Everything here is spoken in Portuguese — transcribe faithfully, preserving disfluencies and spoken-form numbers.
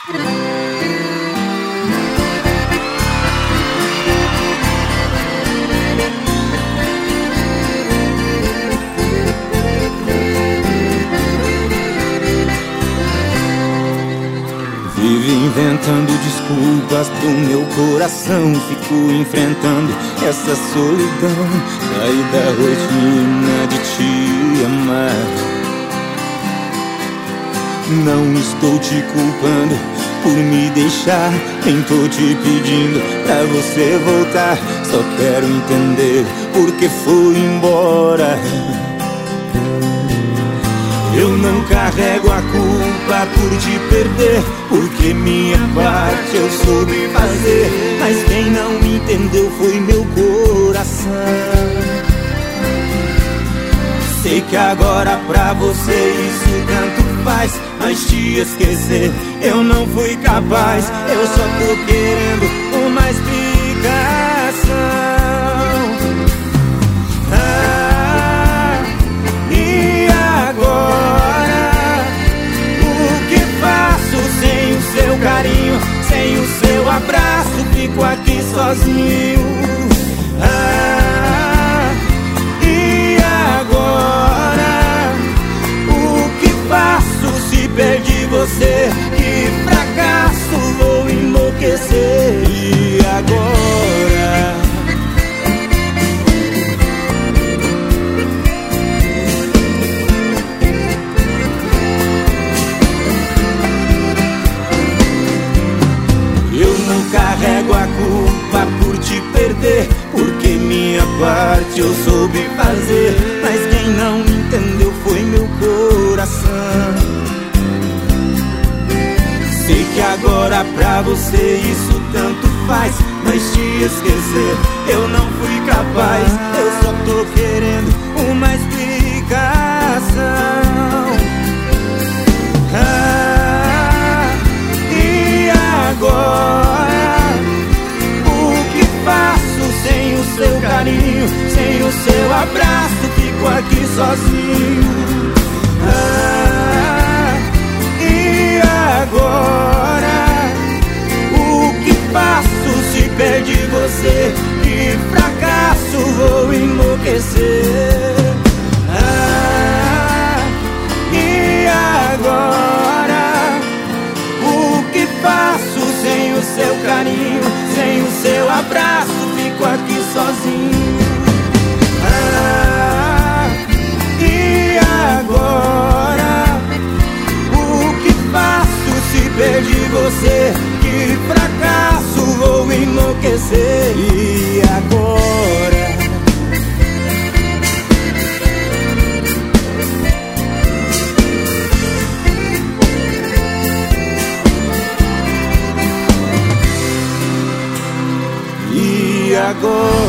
Vive inventando desculpas pro meu coração. Fico enfrentando essa solidão. Saí da rotina de te amar. Não estou te culpando por me deixar, nem tô te pedindo pra você voltar. Só quero entender por que foi embora. Eu não carrego a culpa por te perder, porque minha parte eu soube fazer. Mas quem não entendeu foi meu coração. Sei que agora pra você isso tanto faz, mas te esquecer eu não fui capaz. Eu só tô querendo uma explicação. Ah, e agora? O que faço sem o seu carinho, sem o seu abraço? Fico aqui sozinho. Ah, e agora? O que faço se perdi você? Que fracasso, vou enlouquecer. E agora? Eu não carrego a culpa por te perder, porque minha parte eu soube fazer. Mas quem não entendeu foi meu coração. Sei que agora pra você isso tanto faz, mas te esquecer eu não fui capaz. Eu só tô querendo uma explicação. Ah, e agora? O que faço sem o seu carinho, sem o seu abraço? Fico aqui sozinho. Ah, e agora? O que faço se perdi você? Que fracasso, vou enlouquecer. Ah, e agora? O que faço sem o seu carinho, sem o seu abraço? Fico aqui sozinho. Ah, e agora? O que faço se perdi você? Que fracasso, vou enlouquecer. E agora? E agora?